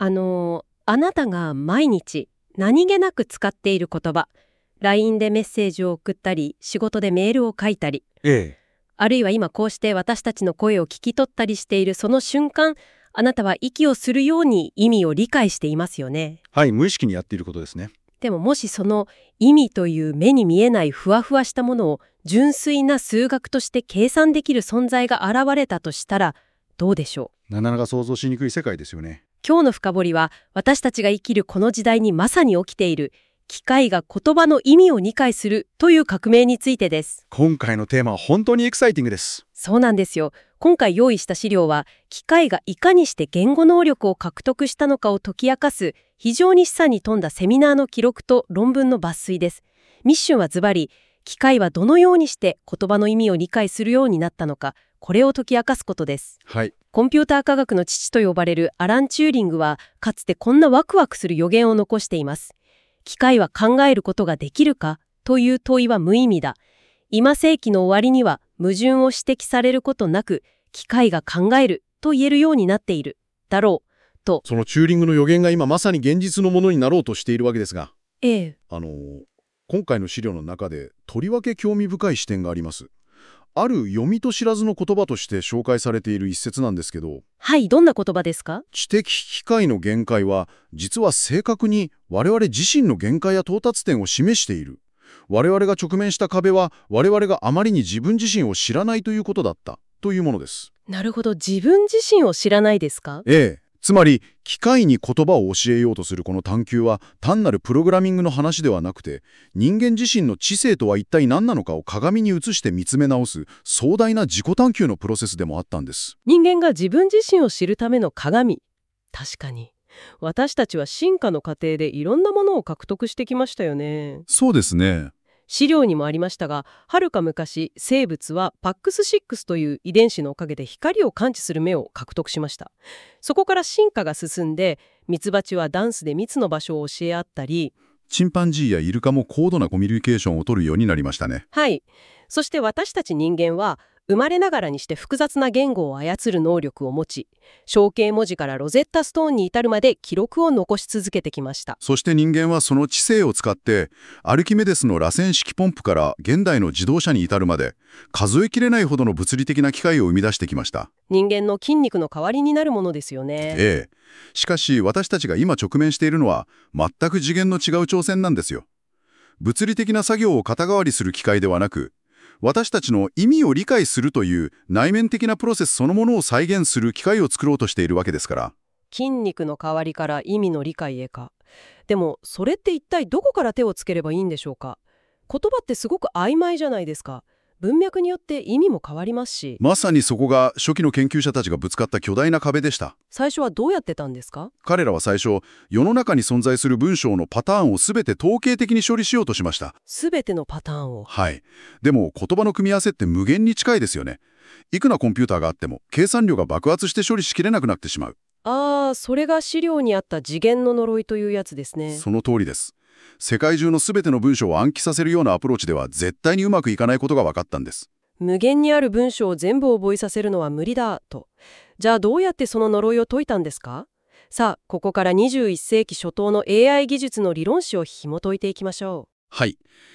あなたが毎日何気なく使っている言葉、LINE でメッセージを送ったり、仕事でメールを書いたり、あるいは今こうして私たちの声を聞き取ったりしているその瞬間、あなたは息をするように意味を理解していますよね。 はい、無意識にやっていることですね。 でももしその意味という目に見えないふわふわしたものを純粋な数学として計算できる存在が現れたとしたらどうでしょう。 なかなか想像しにくい世界ですよね。 今日の深掘りは私たちが生きるこの時代にまさに起きている機械が言葉の意味を理解するという革命についてです。 今回のテーマは本当にエキサイティングです。 そうなんですよ。今回用意した資料は機械がいかにして言語能力を獲得したのかを解き明かす非常に示唆に富んだセミナーの記録と論文の抜粋です。ミッションはズバリ、機械はどのようにして言葉の意味を理解するようになったのか、これを解き明かすことです。 はい。 コンピューター科学の父と呼ばれるアラン・チューリングはかつてこんなワクワクする予言を残しています。機械は考えることができるかという問いは無意味だ。今世紀の終わりには矛盾を指摘されることなく機械が考えると言えるようになっているだろうと。 そのチューリングの予言が今まさに現実のものになろうとしているわけですが、今回の資料の中でとりわけ興味深い視点があります。ある読みと知らずの言葉として紹介されている一節なんですけど、 はい、どんな言葉ですか？ 知的機械の限界は実は正確に我々自身の限界や到達点を示している。我々が直面した壁は我々があまりに自分自身を知らないということだったというものです。 なるほど、自分自身を知らないですか？ つまり機械に言葉を教えようとするこの探求は単なるプログラミングの話ではなくて、人間自身の知性とは一体何なのかを鏡に映して見つめ直す壮大な自己探求のプロセスでもあったんです。 人間が自分自身を知るための鏡。確かに私たちは進化の過程でいろんなものを獲得してきましたよね。 そうですね。 資料にもありましたが、はるか昔生物は PAX6 という遺伝子のおかげで光を感知する目を獲得しました。そこから進化が進んで、ミツバチはダンスで蜜の場所を教え合ったり、 チンパンジーやイルカも高度なコミュニケーションを取るようになりましたね。 はい。そして私たち人間は生まれながらにして複雑な言語を操る能力を持ち、象形文字からロゼッタストーンに至るまで記録を残し続けてきました。 そして人間はその知性を使ってアルキメデスの螺旋式ポンプから現代の自動車に至るまで数えきれないほどの物理的な機械を生み出してきました。 人間の筋肉の代わりになるものですよね。 しかし私たちが今直面しているのは全く次元の違う挑戦なんですよ。物理的な作業を肩代わりする機械ではなく、私たちの意味を理解するという内面的なプロセスそのものを再現する機械を作ろうとしているわけですから。 筋肉の代わりから意味の理解へか。でもそれって一体どこから手をつければいいんでしょうか？言葉ってすごく曖昧じゃないですか。文脈によって意味も変わりますし。 まさにそこが初期の研究者たちがぶつかった巨大な壁でした。 最初はどうやってたんですか？ 彼らは最初、世の中に存在する文章のパターンを全て統計的に処理しようとしました。 全てのパターンを。 はい。でも言葉の組み合わせって無限に近いですよね。いくらコンピューターがあっても計算量が爆発して処理しきれなくなってしまう。 それが資料にあった次元の呪いというやつですね。 その通りです。世界中の全ての文章を暗記させるようなアプローチでは絶対にうまくいかないことが分かったんです。 無限にある文章を全部覚えさせるのは無理だと。じゃあどうやってその呪いを解いたんですか？さあ、ここから21世紀初頭の AI 技術の理論史を紐解いていきましょう。 はい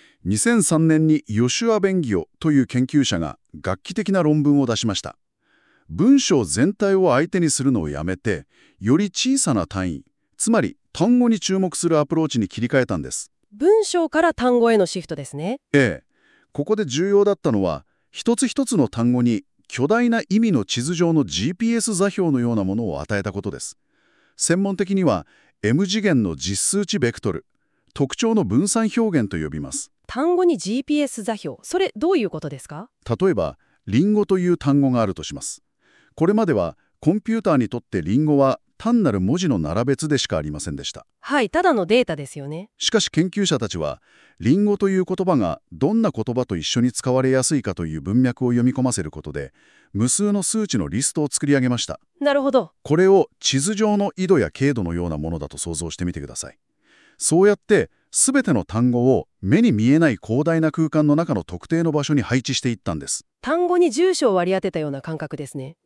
。2003年にヨシュア・ベンギオという研究者が学期的な論文を出しました。文章全体を相手にするのをやめて、より小さな単位、つまり単語に注目するアプローチに切り替えたんです。 文章から単語へのシフトですね。 ここで重要だったのは、一つ一つの単語に巨大な意味の地図上の GPS 座標のようなものを与えたことです。専門的には M 次元の実数値ベクトル、特徴の分散表現と呼びます。 単語に GPS 座標、それどういうことですか？ 例えば、リンゴという単語があるとします。これまではコンピューターにとってリンゴは単なる文字の並べ図でしかありませんでした。 はい、ただのデータですよね。 しかし研究者たちは、リンゴという言葉がどんな言葉と一緒に使われやすいかという文脈を読み込ませることで、無数の数値のリストを作り上げました。 なるほど。 これを地図上の緯度や経度のようなものだと想像してみてください。そうやって全ての単語を目に見えない広大な空間の中の特定の場所に配置していったんです。 単語に住所を割り当てたような感覚ですね。でも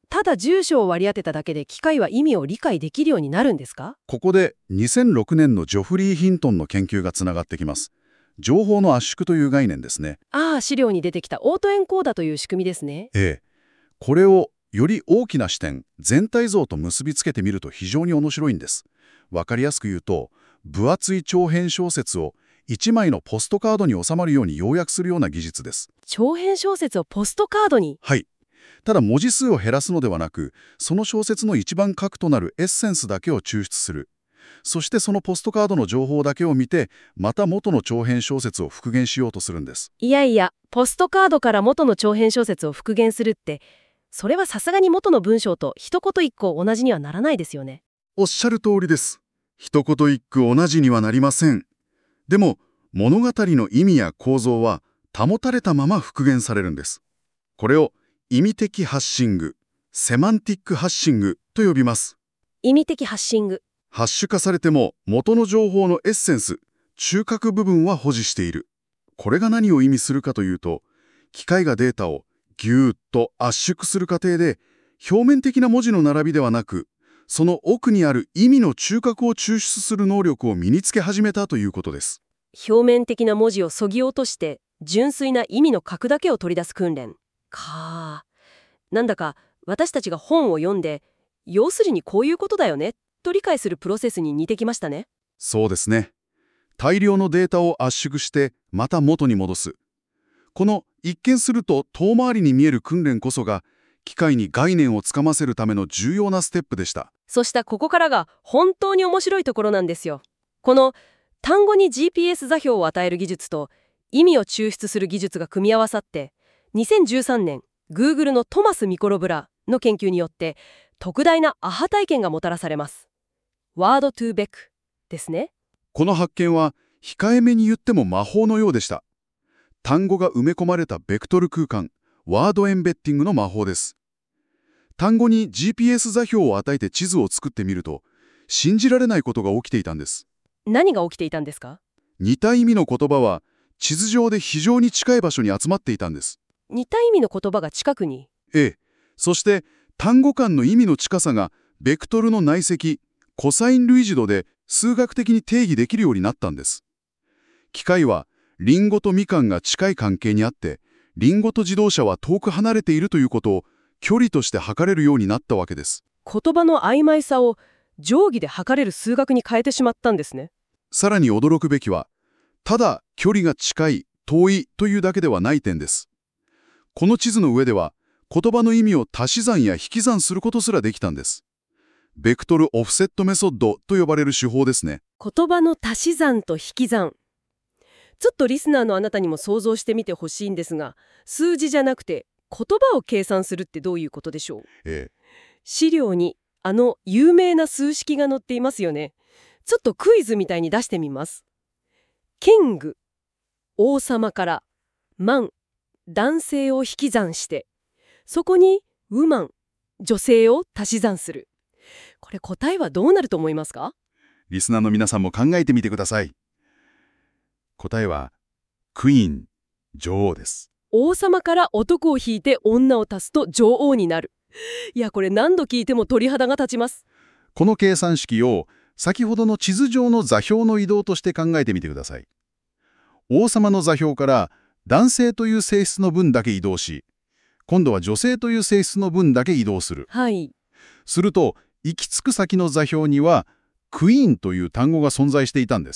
ただ住所を割り当てただけで機械は意味を理解できるようになるんですか？ ここで2006年のジョフリー・ヒントンの研究がつながってきます。情報の圧縮という概念ですね。 ああ、資料に出てきたオートエンコーダという仕組みですね。 ええ。これをより大きな視点、全体像と結びつけてみると非常に面白いんです。わかりやすく言うと、分厚い長編小説を1枚のポストカードに収まるように要約するような技術です。 長編小説をポストカードに。 はい。ただ文字数を減らすのではなく、その小説の一番核となるエッセンスだけを抽出する。そしてそのポストカードの情報だけを見て、また元の長編小説を復元しようとするんです。 いやいや、ポストカードから元の長編小説を復元するって、それはさすがに元の文章と一言一句同じにはならないですよね。 おっしゃる通りです。一言一句同じにはなりません。でも、物語の意味や構造は保たれたまま復元されるんです。これを意味的ハッシング、セマンティックハッシングと呼びます。 意味的ハッシング。 ハッシュ化されても元の情報のエッセンス、中核部分は保持している。これが何を意味するかというと、機械がデータをぎゅーっと圧縮する過程で、表面的な文字の並びではなく、その奥にある意味の中核を抽出する能力を身につけ始めたということです。 表面的な文字を削ぎ落として、純粋な意味の核だけを取り出す訓練。なんだか私たちが本を読んで、要するにこういうことだよねと理解するプロセスに似てきましたね。 そうですね。大量のデータを圧縮してまた元に戻す。この一見すると遠回りに見える訓練こそが、機械に概念をつかませるための重要なステップでした。 そしてここからが本当に面白いところなんですよ。この単語に GPS 座標を与える技術と意味を抽出する技術が組み合わさって、2013年 Google のトマス・ミコロブラの研究によって特大なアハ体験がもたらされます。ワードトゥーベックですね。 この発見は控えめに言っても魔法のようでした。単語が埋め込まれたベクトル空間、ワードエンベッティングの魔法です。単語に GPS 座標を与えて地図を作ってみると、信じられないことが起きていたんです。 何が起きていたんですか？ 似た意味の言葉は地図上で非常に近い場所に集まっていたんです。 似た意味の言葉が近くに。 ええ。そして単語間の意味の近さがベクトルの内積、コサイン類似度で数学的に定義できるようになったんです。機械はリンゴとみかんが近い関係にあって、リンゴと自動車は遠く離れているということを距離として測れるようになったわけです。 言葉の曖昧さを定規で測れる数学に変えてしまったんですね。 さらに驚くべきは、ただ距離が近い、遠いというだけではない点です。この地図の上では、言葉の意味を足し算や引き算することすらできたんです。ベクトルオフセットメソッドと呼ばれる手法ですね。 言葉の足し算と引き算。ちょっとリスナーのあなたにも想像してみてほしいんですが、数字じゃなくて言葉を計算するってどういうことでしょう？資料に有名な数式が載っていますよね。ちょっとクイズみたいに出してみます。キング、王様からマン、男性を引き算して、そこにウマン、女性を足し算する。これ答えはどうなると思いますか？ リスナーの皆さんも考えてみてください。答えはクイーン、女王です。 王様から男を引いて女を足すと女王になる。いや、これ何度聞いても鳥肌が立ちます。 この計算式を先ほどの地図上の座標の移動として考えてみてください。王様の座標から男性という性質の分だけ移動し、今度は女性という性質の分だけ移動する。 はい。 すると、行き着く先の座標には、クイーンという単語が存在していたんです。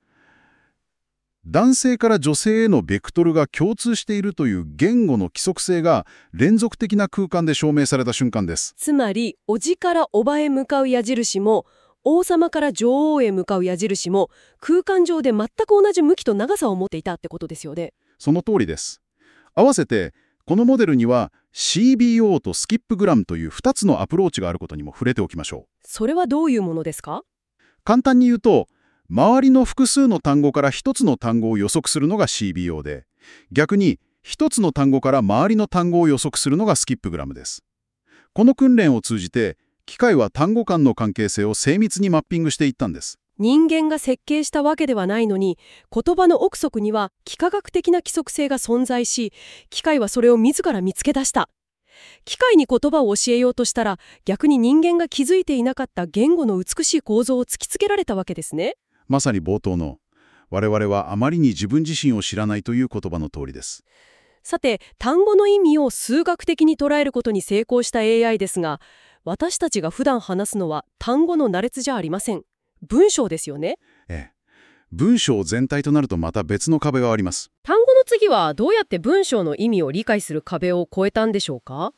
男性から女性へのベクトルが共通しているという言語の規則性が連続的な空間で証明された瞬間です。 つまり、叔父から叔母へ向かう矢印も、王様から女王へ向かう矢印も、空間上で全く同じ向きと長さを持っていたってことですよね。 その通りです。合わせて、このモデルには CBO とスキップグラムという2つのアプローチがあることにも触れておきましょう。 それはどういうものですか？ 簡単に言うと、周りの複数の単語から1つの単語を予測するのが CBO で、逆に1つの単語から周りの単語を予測するのがスキップグラムです。この訓練を通じて、機械は単語間の関係性を精密にマッピングしていったんです。 人間が設計したわけではないのに、言葉の奥底には幾何学的な規則性が存在し、機械はそれを自ら見つけ出した。 機械に言葉を教えようとしたら、逆に人間が気づいていなかった言語の美しい構造を突きつけられたわけですね。 まさに冒頭の、我々はあまりに自分自身を知らないという言葉の通りです。 さて、単語の意味を数学的に捉えることに成功した AI ですが、私たちが普段話すのは単語の羅列じゃありません。文章ですよね。 ええ。文章全体となるとまた別の壁があります。 単語の次はどうやって文章の意味を理解する壁を越えたんでしょうか？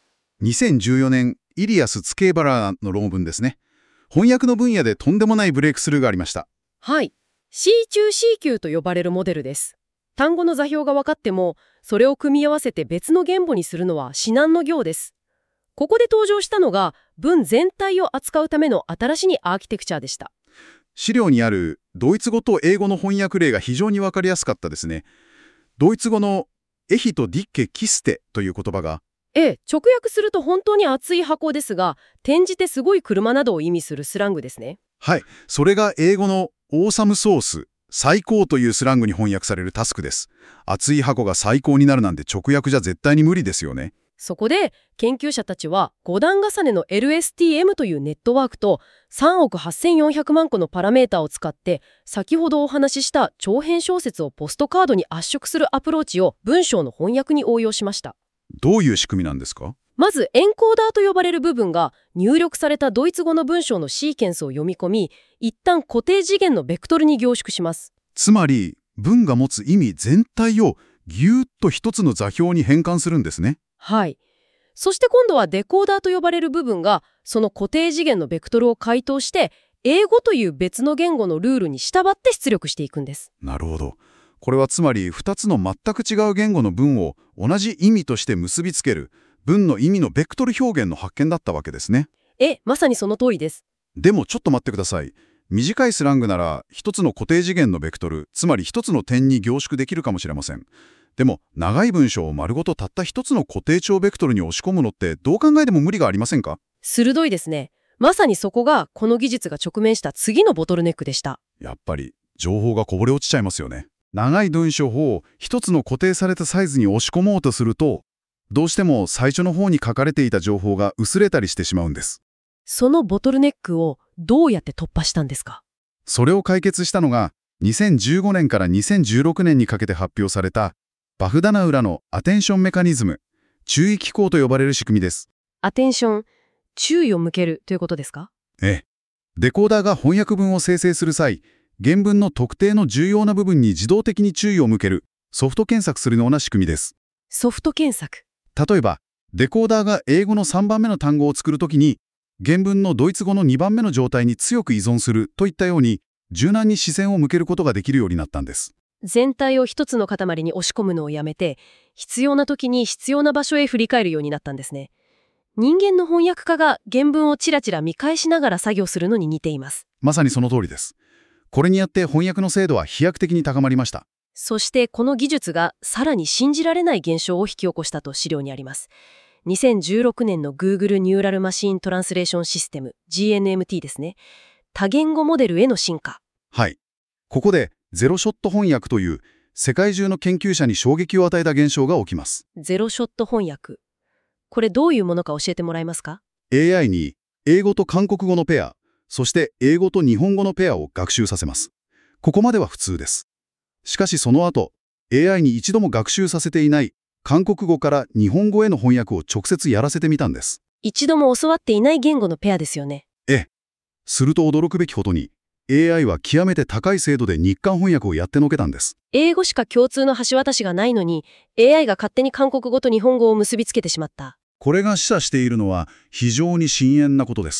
2014年、イリアス・ツケーバラの論文ですね。翻訳の分野でとんでもないブレイクスルーがありました。 はい。C 中 C 級と呼ばれるモデルです。単語の座標が分かっても、それを組み合わせて別の言語にするのは至難の行です。ここで登場したのが、文全体を扱うための新しいアーキテクチャでした。 資料にあるドイツ語と英語の翻訳例が非常にわかりやすかったですね。ドイツ語のエヒとディッケ・キステという言葉が、 直訳すると本当に厚い箱ですが、転じてすごい車などを意味するスラングですね。 はい、それが英語のオーサムソース、最高というスラングに翻訳されるタスクです。厚い箱が最高になるなんて直訳じゃ絶対に無理ですよね。 そこで研究者たちは5段重ねの LSTM というネットワークと3億8400万個のパラメータを使って、先ほどお話しした長編小説をポストカードに圧縮するアプローチを文章の翻訳に応用しました。 どういう仕組みなんですか？ まずエンコーダーと呼ばれる部分が入力されたドイツ語の文章のシーケンスを読み込み、一旦固定次元のベクトルに凝縮します。 つまり文が持つ意味全体をぎゅーっと一つの座標に変換するんですね。 はい。そして今度はデコーダーと呼ばれる部分がその固定次元のベクトルを解凍して英語という別の言語のルールに従って出力していくんです。 なるほど。これはつまり2つの全く違う言語の文を同じ意味として結びつける文の意味のベクトル表現の発見だったわけですね。 まさにその通りです。 でもちょっと待ってください。短いスラングなら一つの固定次元のベクトル、つまり一つの点に凝縮できるかもしれません。でも長い文章を丸ごとたった一つの固定長ベクトルに押し込むのってどう考えても無理がありませんか？ 鋭いですね。まさにそこがこの技術が直面した次のボトルネックでした。 やっぱり情報がこぼれ落ちちゃいますよね。長い文章を一つの固定されたサイズに押し込もうとすると、どうしても最初の方に書かれていた情報が薄れたりしてしまうんです。 そのボトルネックをどうやって突破したんですか？ それを解決したのが2015年から2016年にかけて発表されたバフダナウラのアテンションメカニズム、注意機構と呼ばれる仕組みです。 アテンション、注意を向けるということですか？ デコーダーが翻訳文を生成する際、原文の特定の重要な部分に自動的に注意を向けるソフト検索するような仕組みです。 ソフト検索。 例えば、デコーダーが英語の3番目の単語を作るときに、原文のドイツ語の2番目の状態に強く依存するといったように、柔軟に視線を向けることができるようになったんです。 全体を一つの塊に押し込むのをやめて、必要な時に必要な場所へ振り返るようになったんですね。人間の翻訳家が原文をちらちら見返しながら作業するのに似ています。 まさにその通りです。これによって翻訳の精度は飛躍的に高まりました。 そしてこの技術がさらに信じられない現象を引き起こしたと資料にあります。2016年の Google ニューラルマシントランスレーションシステム GNMT ですね。多言語モデルへの進化。 はい。ここでゼロショット翻訳という世界中の研究者に衝撃を与えた現象が起きます。 ゼロショット翻訳。これどういうものか教えてもらえますか？ AI に英語と韓国語のペア、そして英語と日本語のペアを学習させます。ここまでは普通です。しかしその後、AI に一度も学習させていない韓国語から日本語への翻訳を直接やらせてみたんです。 一度も教わっていない言語のペアですよね。 すると驚くべきことに、AI は極めて高い精度で日韓翻訳をやってのけたんです。 英語しか共通の橋渡しがないのに、AI が勝手に韓国語と日本語を結びつけてしまった。 これが示唆しているのは非常に深遠なことです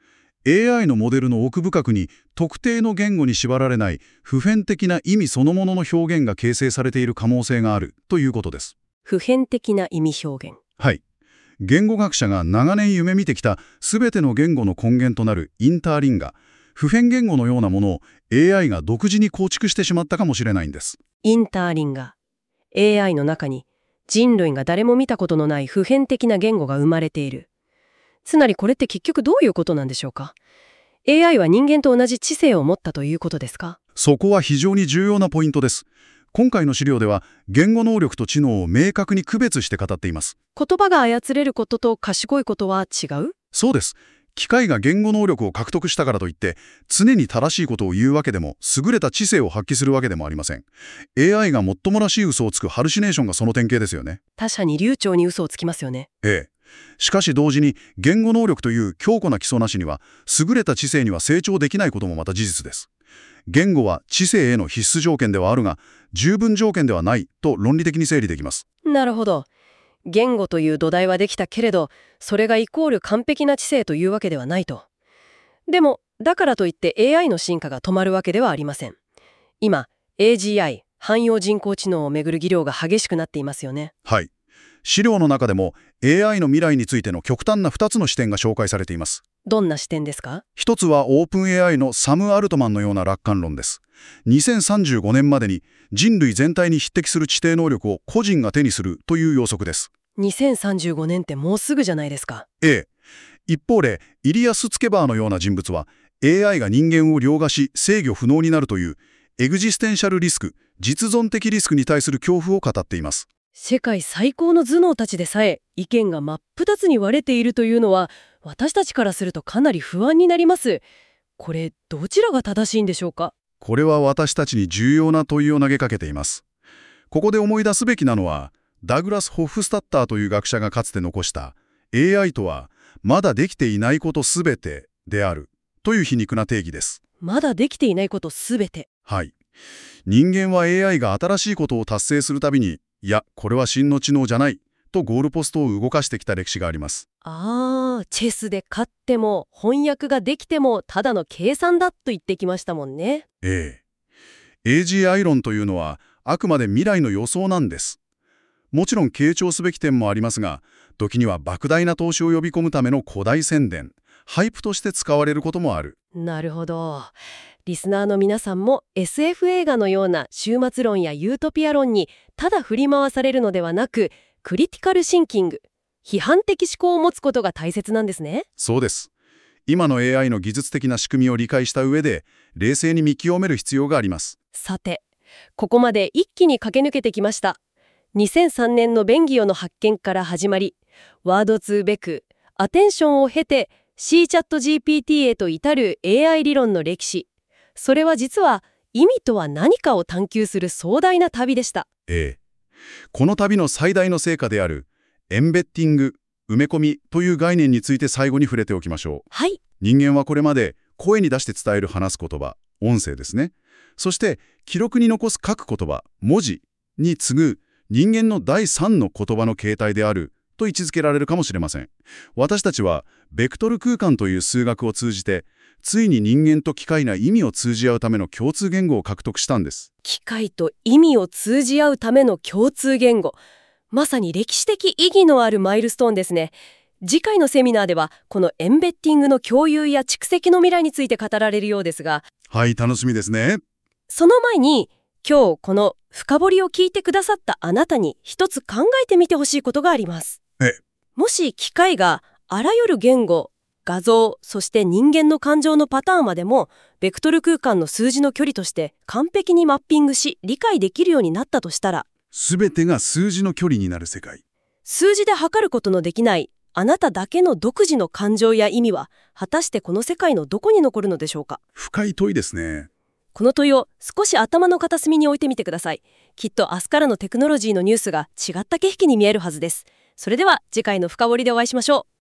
。AI のモデルの奥深くに特定の言語に縛られない普遍的な意味そのものの表現が形成されている可能性があるということです。 普遍的な意味表現。 はい。言語学者が長年夢見てきた全ての言語の根源となるインターリンガ、普遍言語のようなものを AI が独自に構築してしまったかもしれないんです。 インターリンガ。AI の中に人類が誰も見たことのない普遍的な言語が生まれている。つまりこれって結局どういうことなんでしょうか？ AI は人間と同じ知性を持ったということですか？ そこは非常に重要なポイントです。 今回の資料では言語能力と知能を明確に区別して語っています。 言葉が操れることと賢いことは違う？ そうです。機械が言語能力を獲得したからといって常に正しいことを言うわけでも優れた知性を発揮するわけでもありません。 AI がもっともらしい嘘をつくハルシネーションがその典型ですよね。 他者に流暢に嘘をつきますよね。 ええ。しかし同時に言語能力という強固な基礎なしには優れた知性には成長できないこともまた事実です。言語は知性への必須条件ではあるが十分条件ではないと論理的に整理できます。 なるほど。言語という土台はできたけれど、それがイコール完璧な知性というわけではないと。でも、だからといって AI の進化が止まるわけではありません。今、AGI、汎用人工知能をめぐる議論が激しくなっていますよね。 はい。資料の中でも AI の未来についての極端な2つの視点が紹介されています。 どんな視点ですか？ 一つはオープン AI のサム・アルトマンのような楽観論です。2035年までに人類全体に匹敵する知的能力を個人が手にするという予測です。 2035年ってもうすぐじゃないですか。 ええ。一方で、イリア・スツケバーのような人物は AI が人間を凌駕し制御不能になるというエグジステンシャルリスク、実存的リスクに対する恐怖を語っています。 世界最高の頭脳たちでさえ意見が真っ二つに割れているというのは私たちからするとかなり不安になります。これどちらが正しいんでしょうか？ これは私たちに重要な問いを投げかけています。ここで思い出すべきなのはダグラス・ホフスタッターという学者がかつて残した AI とはまだできていないことすべてであるという皮肉な定義です。 まだできていないことすべて。 はい。人間は AI が新しいことを達成するたびにいや、これは真の知能じゃないとゴールポストを動かしてきた歴史があります。 チェスで勝っても翻訳ができてもただの計算だと言ってきましたもんね。 ええ。AGI 論というのはあくまで未来の予想なんです。もちろん傾聴すべき点もありますが、時には莫大な投資を呼び込むための誇大宣伝、ハイプとして使われることもある。 なるほど。リスナーの皆さんも SF 映画のような終末論やユートピア論にただ振り回されるのではなく、クリティカルシンキング、批判的思考を持つことが大切なんですね。 そうです。今の AI の技術的な仕組みを理解した上で、冷静に見極める必要があります。 さて、ここまで一気に駆け抜けてきました。2003年のベンギオの発見から始まり、ワードツーベク、アテンションを経て C チャット GPT へと至る AI 理論の歴史。それは実は意味とは何かを探求する壮大な旅でした。 ええ。この旅の最大の成果であるエンベッティング、埋め込みという概念について最後に触れておきましょう。 はい。 人間はこれまで声に出して伝える話す言葉、音声ですね。そして記録に残す書く言葉、文字に次ぐ人間の第三の言葉の形態であると位置づけられるかもしれません。私たちはベクトル空間という数学を通じてついに人間と機械が意味を通じ合うための共通言語を獲得したんです。 機械と意味を通じ合うための共通言語。まさに歴史的意義のあるマイルストーンですね。次回のセミナーではこのエンベッティングの共有や蓄積の未来について語られるようですが、 はい、楽しみですね。 その前に今日この深掘りを聞いてくださったあなたに一つ考えてみてほしいことがあります。もし機械があらゆる言語、画像、そして人間の感情のパターンまでもベクトル空間の数字の距離として完璧にマッピングし理解できるようになったとしたら、 すべてが数字の距離になる世界。 数字で測ることのできないあなただけの独自の感情や意味は果たしてこの世界のどこに残るのでしょうか。 深い問いですね。 この問いを少し頭の片隅に置いてみてください。きっと明日からのテクノロジーのニュースが違った景色に見えるはずです。それでは次回の深掘りでお会いしましょう。